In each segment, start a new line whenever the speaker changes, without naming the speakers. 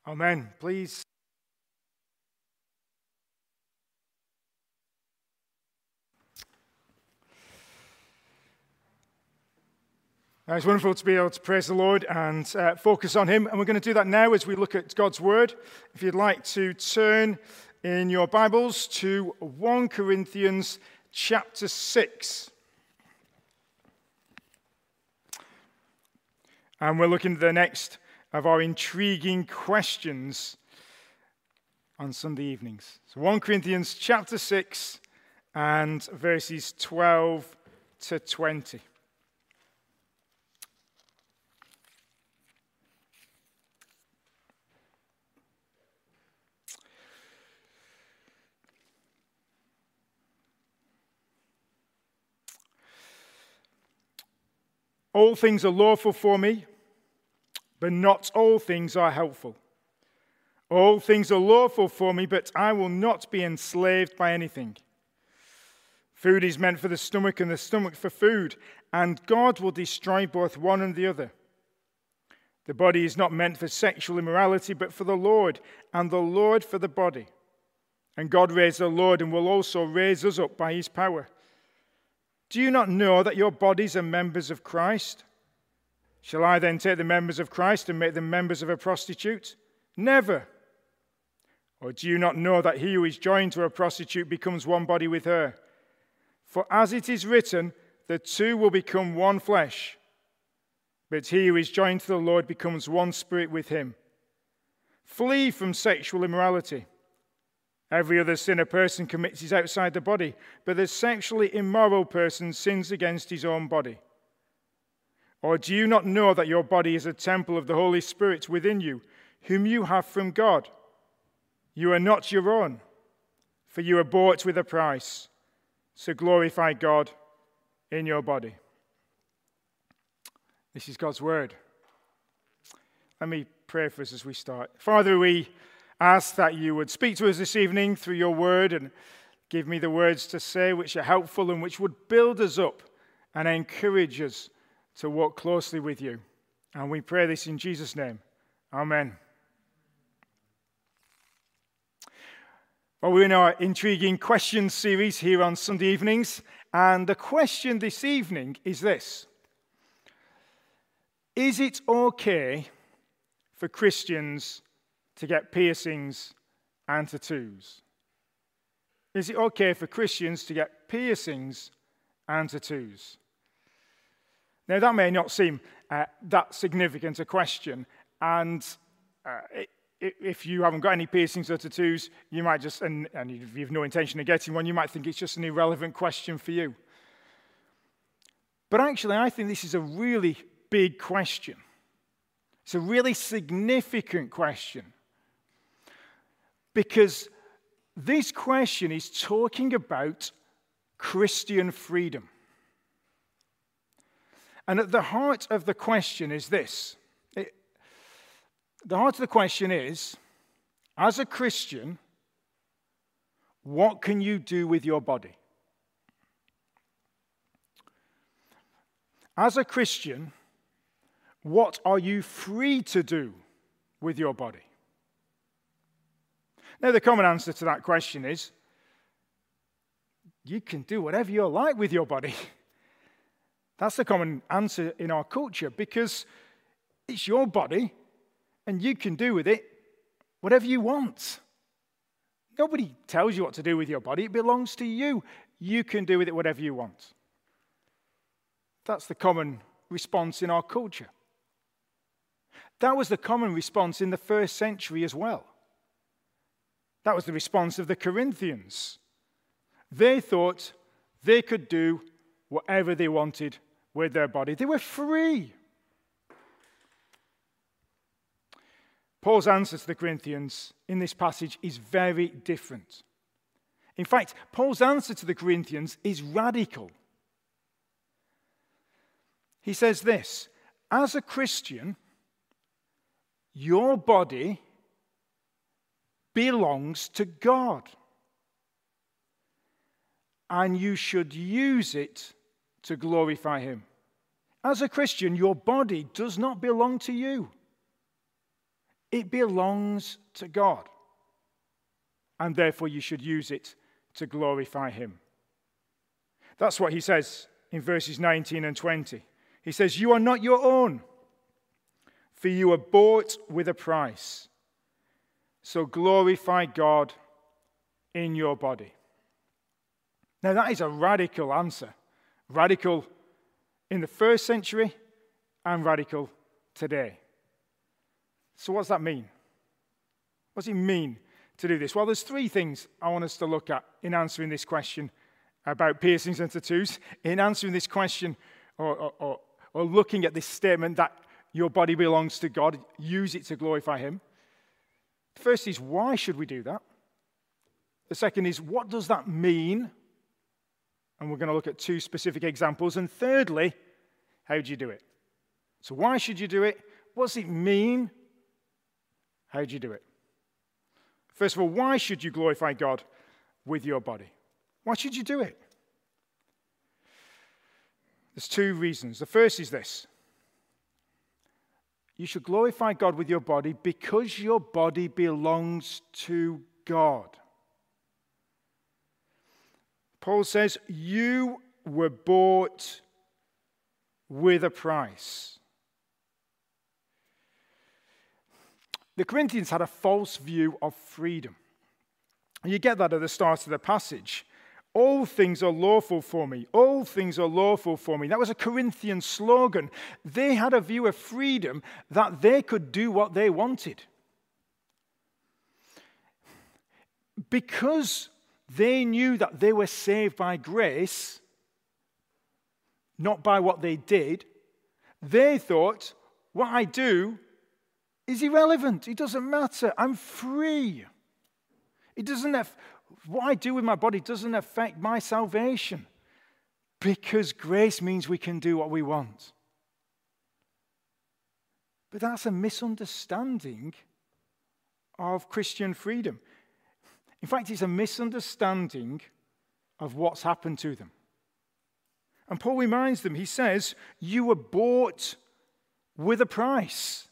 Amen. Please. It's wonderful to be able to praise the Lord and focus on Him. And we're going to do that now as we look at God's Word. If you'd like to turn in your Bibles to 1 Corinthians chapter 6. And we're looking at the next of our intriguing questions on Sunday evenings. So 1 Corinthians chapter 6 and verses 12 to 20. All things are lawful for me, but not all things are helpful. All things are lawful for me, but I will not be enslaved by anything. Food is meant for the stomach, and the stomach for food, and God will destroy both one and the other. The body is not meant for sexual immorality, but for the Lord, and the Lord for the body. And God raised the Lord and will also raise us up by His power. Do you not know that your bodies are members of Christ? Shall I then take the members of Christ and make them members of a prostitute? Never. Or do you not know that he who is joined to a prostitute becomes one body with her? For as it is written, the two will become one flesh. But he who is joined to the Lord becomes one spirit with him. Flee from sexual immorality. Every other sin a person commits is outside the body, but the sexually immoral person sins against his own body. Or do you not know that your body is a temple of the Holy Spirit within you, whom you have from God? You are not your own, for you are bought with a price. So glorify God in your body. This is God's word. Let me pray for us as we start. Father, we ask that you would speak to us this evening through your word and give me the words to say which are helpful and which would build us up and encourage us to walk closely with you. And we pray this in Jesus' name. Amen. Well, we're in our intriguing questions series here on Sunday evenings. And the question this evening is this: is it okay for Christians to get piercings and tattoos? Is it okay for Christians to get piercings and tattoos? Now, that may not seem that significant a question, and if you haven't got any piercings or tattoos, you might just, and if you have no intention of getting one, you might think it's just an irrelevant question for you. But actually, I think this is a really big question. It's a really significant question. Because this question is talking about Christian freedom. And at the heart of the question is this. The heart of the question is, as a Christian, what can you do with your body? As a Christian, what are you free to do with your body? Now, the common answer to that question is, you can do whatever you like with your body. That's the common answer in our culture, because it's your body, and you can do with it whatever you want. Nobody tells you what to do with your body. It belongs to you. You can do with it whatever you want. That's the common response in our culture. That was the common response in the first century as well. That was the response of the Corinthians. They thought they could do whatever they wanted with their body. They were free. Paul's answer to the Corinthians in this passage is very different. In fact, Paul's answer to the Corinthians is radical. He says this: as a Christian, your body belongs to God, and you should use it to glorify Him. As a Christian, your body does not belong to you. It belongs to God. And therefore you should use it to glorify him. That's what he says in verses 19 and 20. He says, "You are not your own, for you were bought with a price. So glorify God in your body." Now that is a radical answer. Radical in the first century and radical today. So what does that mean? What does it mean to do this? Well, there's three things I want us to look at in answering this question about piercings and tattoos. In answering this question or looking at this statement that your body belongs to God, use it to glorify him. The first is, why should we do that? The second is, what does that mean? And we're going to look at two specific examples. And thirdly, how do you do it? So why should you do it? What does it mean? How do you do it? First of all, why should you glorify God with your body? Why should you do it? There's two reasons. The first is this. You should glorify God with your body because your body belongs to God. Paul says, you were bought with a price. The Corinthians had a false view of freedom. And you get that at the start of the passage. All things are lawful for me. All things are lawful for me. That was a Corinthian slogan. They had a view of freedom that they could do what they wanted. Because they knew that they were saved by grace, not by what they did, they thought, what I do is irrelevant. It doesn't matter. I'm free. What I do with my body doesn't affect my salvation because grace means we can do what we want. But that's a misunderstanding of Christian freedom. In fact, it's a misunderstanding of what's happened to them. And Paul reminds them, he says, you were bought with a price.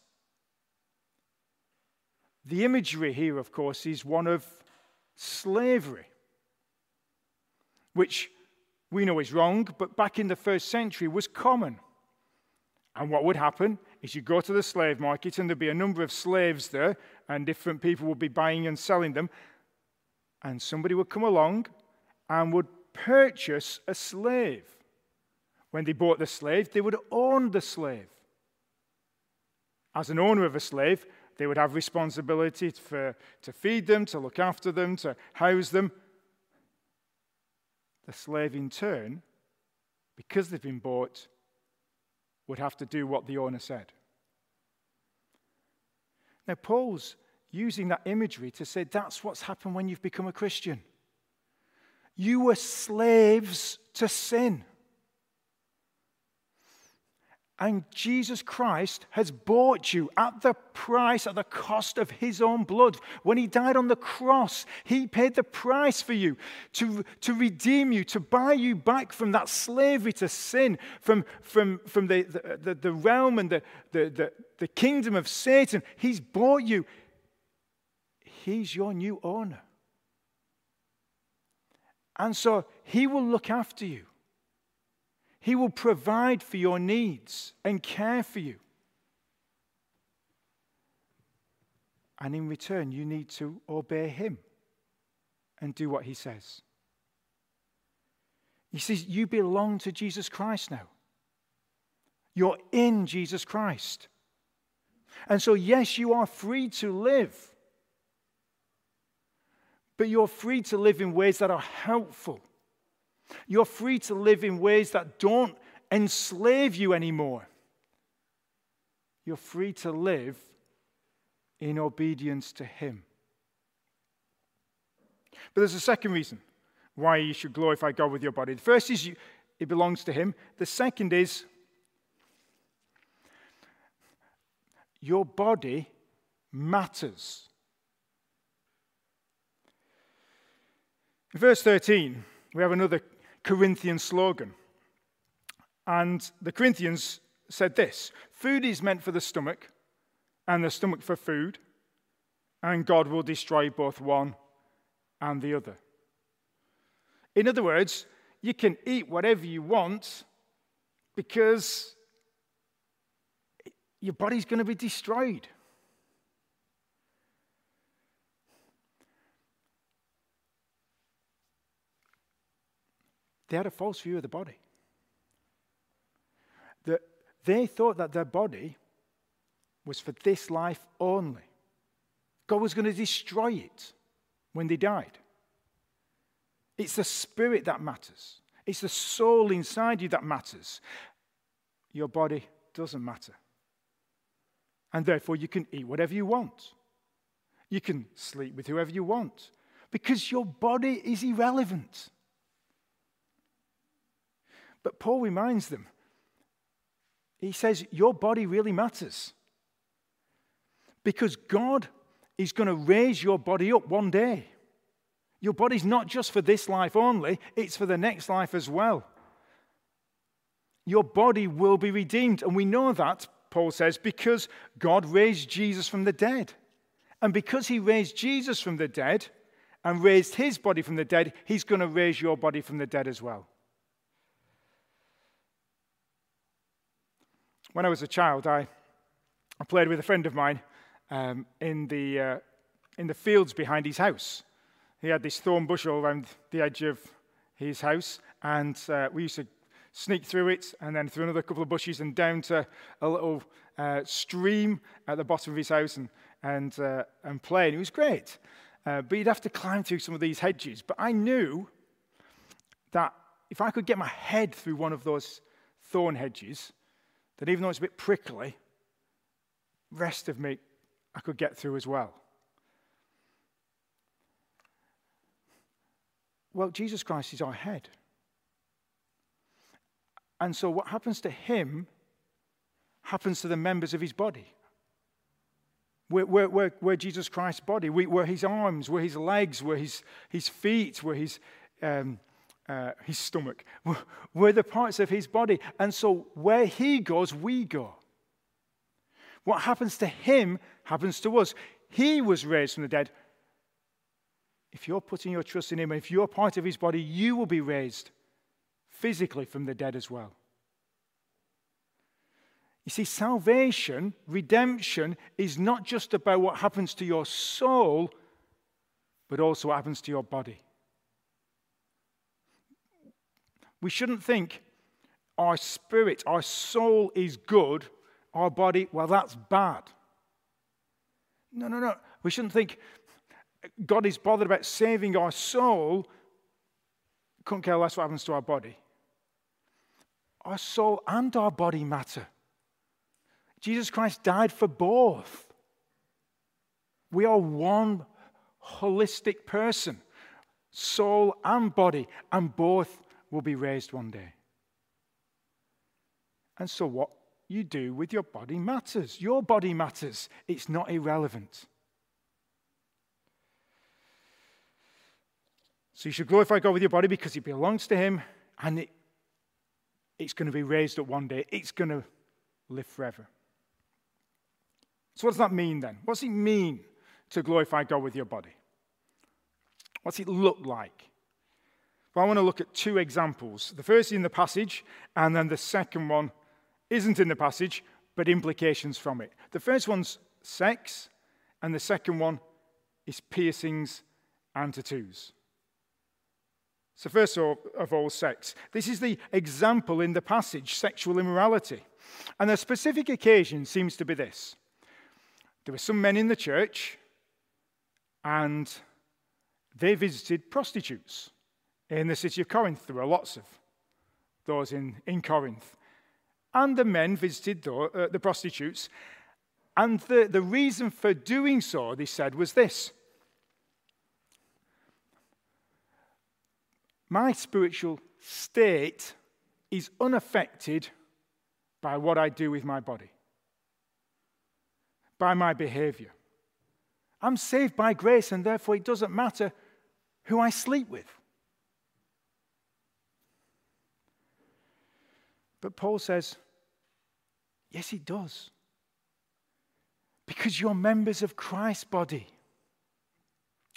The imagery here, of course, is one of slavery, which we know is wrong, but back in the first century was common. And what would happen is you go to the slave market and there'd be a number of slaves there, and different people would be buying and selling them, and somebody would come along and would purchase a slave. When they bought the slave, they would own the slave. As an owner of a slave, they would have responsibility to feed them, to look after them, to house them. The slave in turn, because they've been bought, would have to do what the owner said. Now, Paul's using that imagery to say that's what's happened when you've become a Christian. You were slaves to sin. And Jesus Christ has bought you at the price, at the cost of his own blood. When he died on the cross, he paid the price for you to redeem you, to buy you back from that slavery to sin, from the realm and the kingdom of Satan. He's bought you. He's your new owner. And so he will look after you. He will provide for your needs and care for you. And in return, you need to obey him and do what he says. He says, you belong to Jesus Christ now. You're in Jesus Christ. And so, yes, you are free to live. But you're free to live in ways that are helpful. You're free to live in ways that don't enslave you anymore. You're free to live in obedience to him. But there's a second reason why you should glorify God with your body. The first is it belongs to him. The second is your body matters. In verse 13, we have another Corinthian slogan. And the Corinthians said this: food is meant for the stomach, and the stomach for food, and God will destroy both one and the other. In other words, you can eat whatever you want because your body's going to be destroyed. They had a false view of the body. They thought that their body was for this life only. God was going to destroy it when they died. It's the spirit that matters. It's the soul inside you that matters. Your body doesn't matter. And therefore you can eat whatever you want. You can sleep with whoever you want. Because your body is irrelevant. But Paul reminds them, he says, your body really matters. Because God is going to raise your body up one day. Your body's not just for this life only, it's for the next life as well. Your body will be redeemed. And we know that, Paul says, because God raised Jesus from the dead. And because he raised Jesus from the dead and raised his body from the dead, he's going to raise your body from the dead as well. When I was a child, I played with a friend of mine in the fields behind his house. He had this thorn bush all around the edge of his house, and we used to sneak through it and then through another couple of bushes and down to a little stream at the bottom of his house and play. And it was great. But you'd have to climb through some of these hedges. But I knew that if I could get my head through one of those thorn hedges, that even though it's a bit prickly, the rest of me I could get through as well. Well, Jesus Christ is our head. And so what happens to him happens to the members of his body. We're Jesus Christ's body. We're his arms, we're his legs, we're his feet, we're his stomach. We're the parts of his body. And so where he goes, we go. What happens to him happens to us. He was raised from the dead. If you're putting your trust in him, if you're part of his body, you will be raised physically from the dead as well. You see, salvation, redemption, is not just about what happens to your soul, but also what happens to your body. We shouldn't think our spirit, our soul is good, our body, well, that's bad. No. We shouldn't think God is bothered about saving our soul, couldn't care less what happens to our body. Our soul and our body matter. Jesus Christ died for both. We are one holistic person, soul and body, and both will be raised one day. And so what you do with your body matters. Your body matters. It's not irrelevant. So you should glorify God with your body because it belongs to him and it's going to be raised up one day. It's going to live forever. So what does that mean then? What does it mean to glorify God with your body? What's it look like? Well, I want to look at two examples. The first is in the passage, and then the second one isn't in the passage, but implications from it. The first one's sex, and the second one is piercings and tattoos. So first of all, sex. This is the example in the passage, sexual immorality. And the specific occasion seems to be this. There were some men in the church, and they visited prostitutes in the city of Corinth. There were lots of those in Corinth. And the men visited the prostitutes. And the reason for doing so, they said, was this. My spiritual state is unaffected by what I do with my body, by my behavior. I'm saved by grace, and therefore it doesn't matter who I sleep with. But Paul says, yes, it does. Because you're members of Christ's body.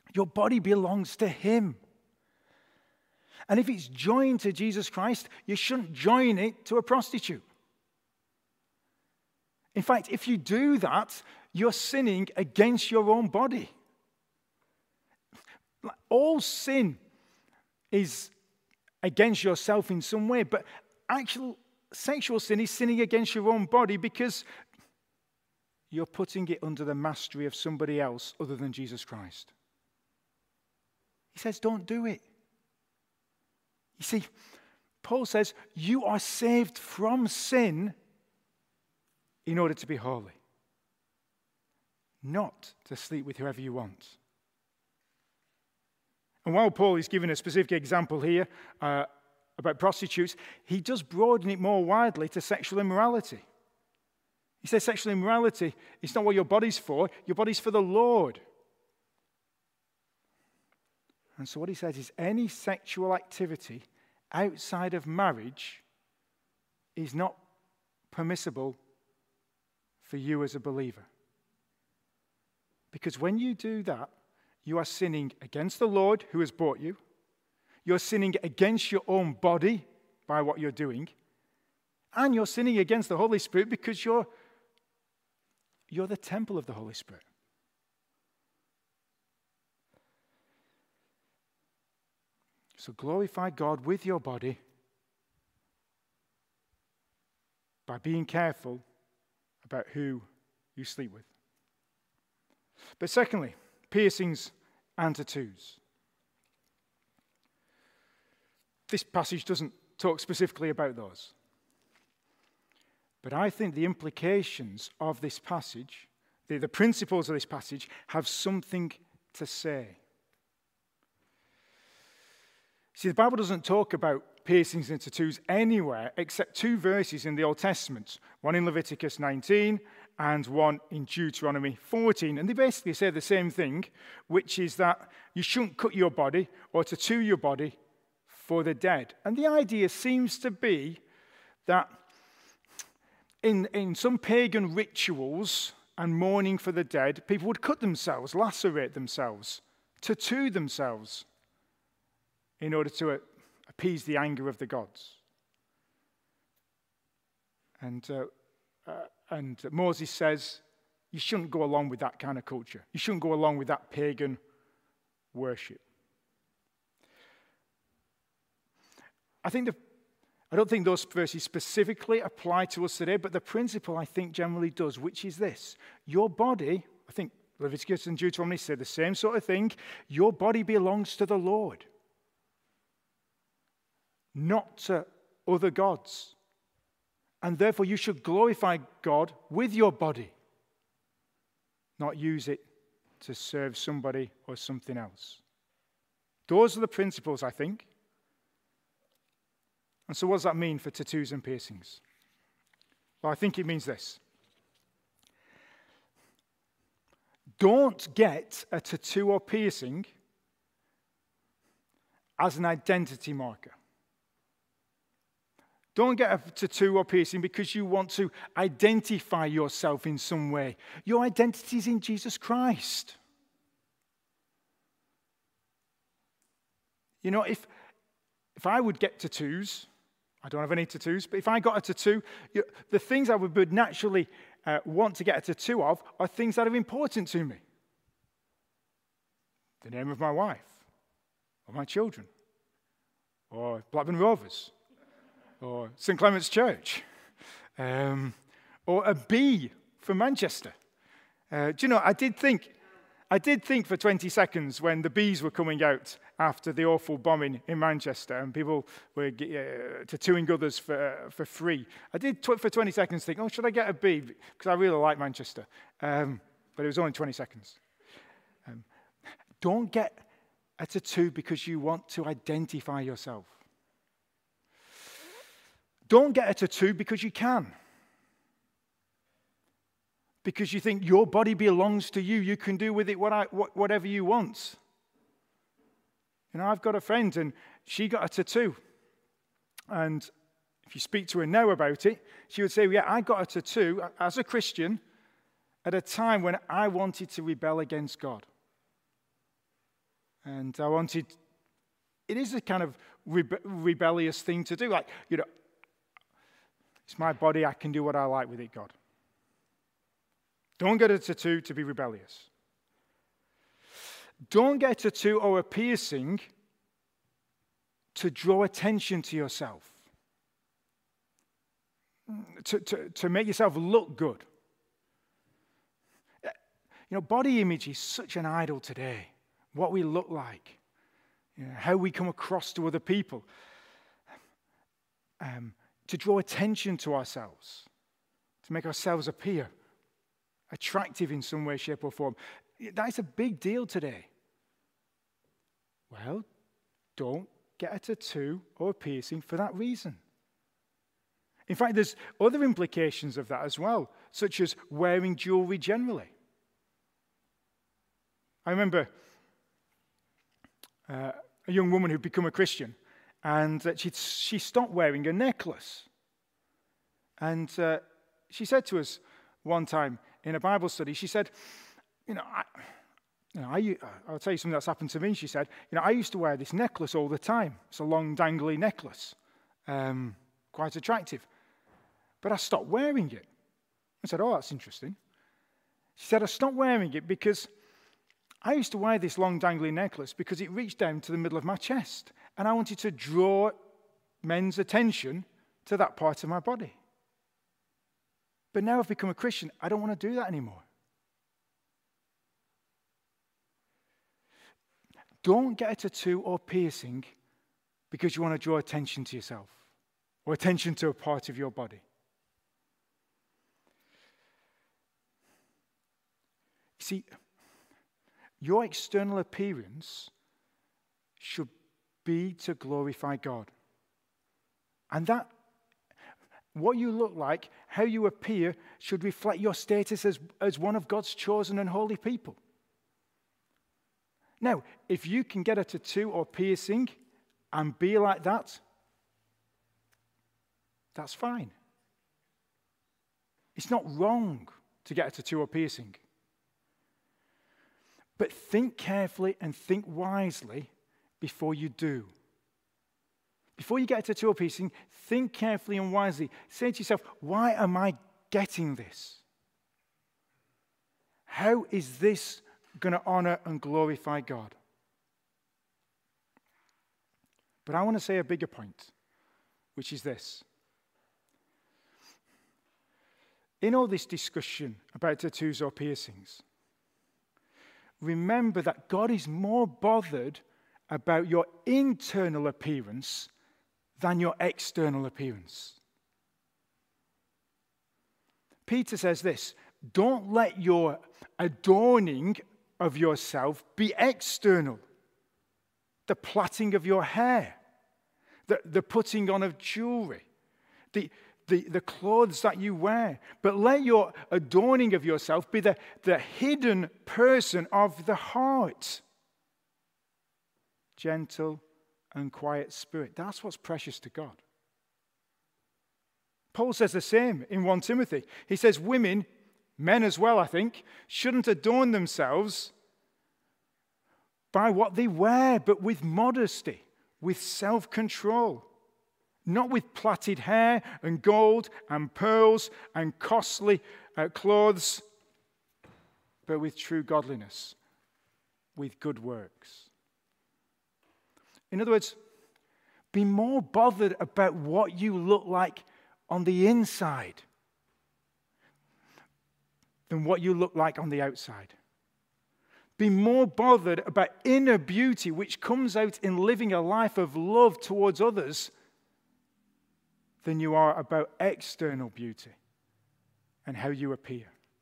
Your body belongs to him. And if it's joined to Jesus Christ, you shouldn't join it to a prostitute. In fact, if you do that, you're sinning against your own body. All sin is against yourself in some way, but actual sexual sin is sinning against your own body because you're putting it under the mastery of somebody else other than Jesus Christ. He says, don't do it. You see, Paul says, you are saved from sin in order to be holy, not to sleep with whoever you want. And while Paul is giving a specific example here about prostitutes, he does broaden it more widely to sexual immorality. He says sexual immorality is not what your body's for the Lord. And so what he says is any sexual activity outside of marriage is not permissible for you as a believer. Because when you do that, you are sinning against the Lord who has bought you. You're sinning against your own body by what you're doing. And you're sinning against the Holy Spirit because you're the temple of the Holy Spirit. So glorify God with your body by being careful about who you sleep with. But secondly, piercings and tattoos. This passage doesn't talk specifically about those. But I think the implications of this passage, the principles of this passage, have something to say. See, the Bible doesn't talk about piercings and tattoos anywhere except two verses in the Old Testament, one in Leviticus 19 and one in Deuteronomy 14. And they basically say the same thing, which is that you shouldn't cut your body or tattoo your body for the dead. And the idea seems to be that in some pagan rituals and mourning for the dead, people would cut themselves, lacerate themselves, tattoo themselves in order to appease the anger of the gods. And Moses says, you shouldn't go along with that kind of culture. You shouldn't go along with that pagan worship. I don't think those verses specifically apply to us today, but the principle I think generally does, which is this. Your body, I think Leviticus and Deuteronomy say the same sort of thing. Your body belongs to the Lord, not to other gods. And therefore you should glorify God with your body, not use it to serve somebody or something else. Those are the principles, I think. And so what does that mean for tattoos and piercings? Well, I think it means this. Don't get a tattoo or piercing as an identity marker. Don't get a tattoo or piercing because you want to identify yourself in some way. Your identity is in Jesus Christ. You know, if I would get tattoos, I don't have any tattoos, but if I got a tattoo, the things I would naturally want to get a tattoo of are things that are important to me. The name of my wife, or my children, or Blackburn Rovers, or St. Clement's Church, or a bee from Manchester. Do you know, I did think for 20 seconds when the bees were coming out after the awful bombing in Manchester and people were tattooing others for free. I did for 20 seconds think, should I get a bee? Because I really like Manchester. But it was only 20 seconds. Don't get a tattoo because you want to identify yourself. Don't get a tattoo because you can. Because you think your body belongs to you. You can do with it whatever you want. You know, I've got a friend and she got a tattoo. And if you speak to her now about it, she would say, yeah, I got a tattoo as a Christian at a time when I wanted to rebel against God. And I wanted, it is a kind of rebellious thing to do. Like, it's my body, I can do what I like with it, God. Don't get a tattoo to be rebellious. Don't get a tattoo or a piercing to draw attention to yourself. To make yourself look good. Body image is such an idol today. What we look like. How we come across to other people. To draw attention to ourselves. To make ourselves appear attractive in some way, shape, or form. That's a big deal today. Well, don't get a tattoo or a piercing for that reason. In fact, there's other implications of that as well, such as wearing jewelry generally. I remember a young woman who'd become a Christian, and she stopped wearing a necklace. And she said to us one time in a Bible study, she said, I'll tell you something that's happened to me. She said, I used to wear this necklace all the time. It's a long, dangly necklace. Quite attractive. But I stopped wearing it. I said, oh, that's interesting. She said, I stopped wearing it because I used to wear this long, dangly necklace because it reached down to the middle of my chest. And I wanted to draw men's attention to that part of my body. But now I've become a Christian, I don't want to do that anymore. Don't get a tattoo or piercing because you want to draw attention to yourself or attention to a part of your body. See, your external appearance should be to glorify God. And that, what you look like, how you appear, should reflect your status as one of God's chosen and holy people. Now, if you can get a tattoo or piercing and be like that, that's fine. It's not wrong to get a tattoo or piercing. But think carefully and think wisely before you do. Before you get a tattoo or piercing, think carefully and wisely. Say to yourself, why am I getting this? How is this going to honor and glorify God? But I want to say a bigger point, which is this. In all this discussion about tattoos or piercings, remember that God is more bothered about your internal appearance than your external appearance. Peter says this, don't let your adorning of yourself be external. The plaiting of your hair, the putting on of jewelry, the clothes that you wear. But let your adorning of yourself be the hidden person of the heart. Gentle and quiet spirit. That's what's precious to God. Paul says the same in 1 Timothy. He says women, men as well, I think, shouldn't adorn themselves by what they wear, but with modesty, with self-control. Not with plaited hair and gold and pearls and costly clothes, but with true godliness, with good works. In other words, be more bothered about what you look like on the inside than what you look like on the outside. Be more bothered about inner beauty, which comes out in living a life of love towards others, than you are about external beauty and how you appear.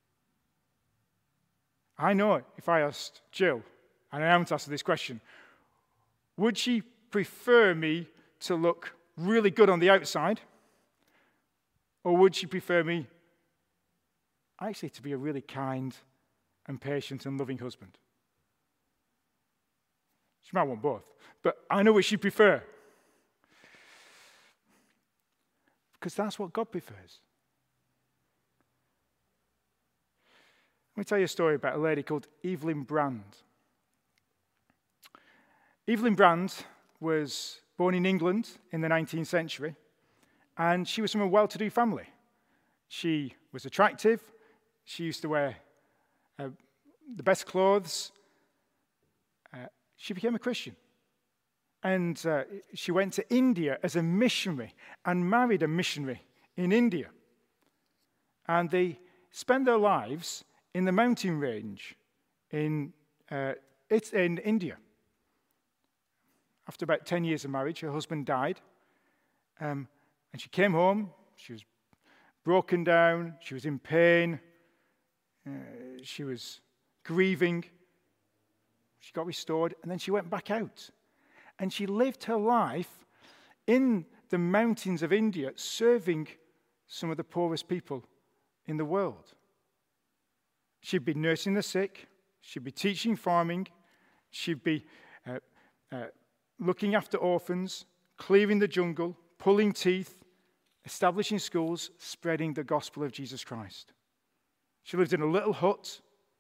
I know if I asked Jill, and I haven't asked her this question, would she prefer me to look really good on the outside? Or would she prefer me actually to be a really kind and patient and loving husband? She might want both, but I know what she'd prefer. Because that's what God prefers. Let me tell you a story about a lady called Evelyn Brand. Evelyn Brand was born in England in the 19th century, and she was from a well-to-do family. She was attractive. She used to wear the best clothes. She became a Christian. And she went to India as a missionary and married a missionary in India. And they spent their lives in the mountain range in India. After about 10 years of marriage, her husband died. And she came home. She was broken down. She was in pain. She was grieving. She got restored. And then she went back out. And she lived her life in the mountains of India, serving some of the poorest people in the world. She'd be nursing the sick. She'd be teaching farming. She'd be looking after orphans, clearing the jungle, pulling teeth, establishing schools, spreading the gospel of Jesus Christ. She lived in a little hut.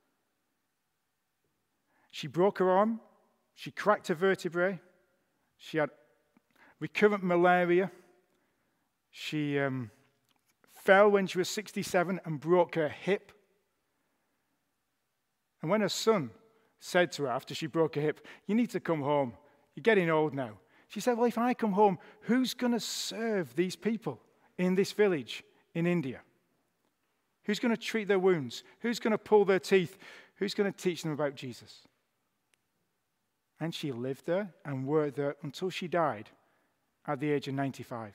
She broke her arm. She cracked her vertebrae. She had recurrent malaria. She fell when she was 67 and broke her hip. And when her son said to her after she broke her hip, "You need to come home. You're getting old now." She said, "Well, if I come home, who's going to serve these people in this village in India? Who's going to treat their wounds? Who's going to pull their teeth? Who's going to teach them about Jesus?" And she lived there and worked there until she died at the age of 95.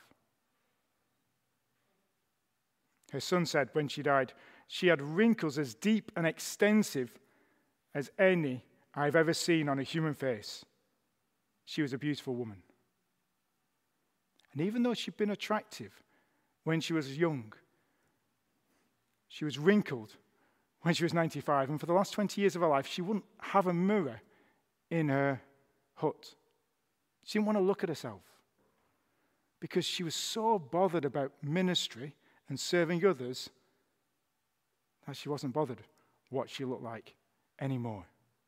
Her son said when she died, she had wrinkles as deep and extensive as any I've ever seen on a human face. She was a beautiful woman. And even though she'd been attractive when she was young, she was wrinkled when she was 95. And for the last 20 years of her life, she wouldn't have a mirror in her hut. She didn't want to look at herself because she was so bothered about ministry and serving others that she wasn't bothered what she looked like anymore.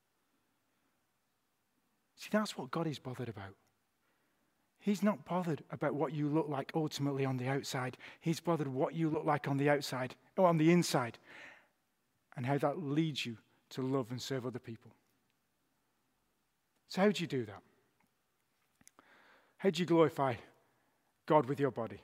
See, that's what God is bothered about. He's not bothered about what you look like ultimately on the outside. He's bothered what you look like on the outside, or on the inside, and how that leads you to love and serve other people. So how do you do that? How do you glorify God with your body?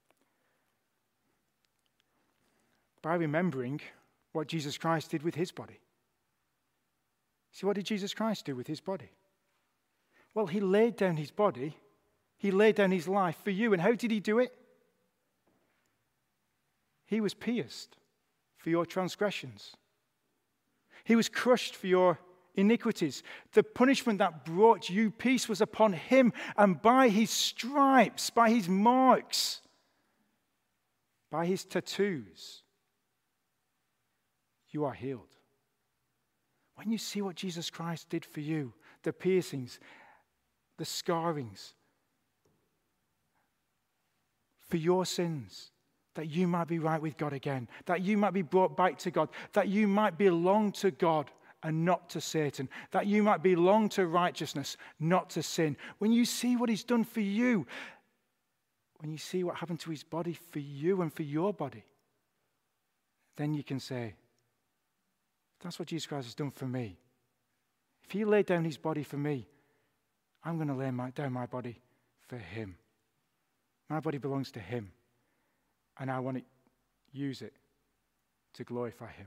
By remembering what Jesus Christ did with his body. See, what did Jesus Christ do with his body? Well, he laid down his body. He laid down his life for you. And how did he do it? He was pierced for your transgressions. He was crushed for your iniquities. The punishment that brought you peace was upon him, and by his stripes, by his marks, by his tattoos, you are healed. When you see what Jesus Christ did for you, the piercings, the scarrings, for your sins, that you might be right with God again, that you might be brought back to God, that you might belong to God and not to Satan, that you might belong to righteousness, not to sin. When you see what he's done for you, when you see what happened to his body for you and for your body, then you can say, that's what Jesus Christ has done for me. If he laid down his body for me, I'm going to lay down my body for him. My body belongs to him, and I want to use it to glorify him.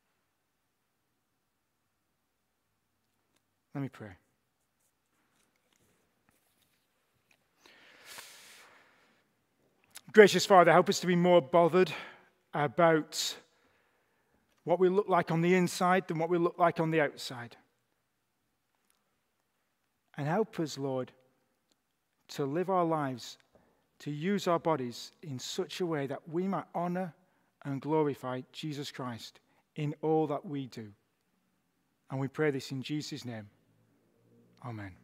Let me pray. Gracious Father, help us to be more bothered about what we look like on the inside than what we look like on the outside. And help us, Lord, to live our lives, to use our bodies in such a way that we might honor and glorify Jesus Christ in all that we do. And we pray this in Jesus' name. Amen.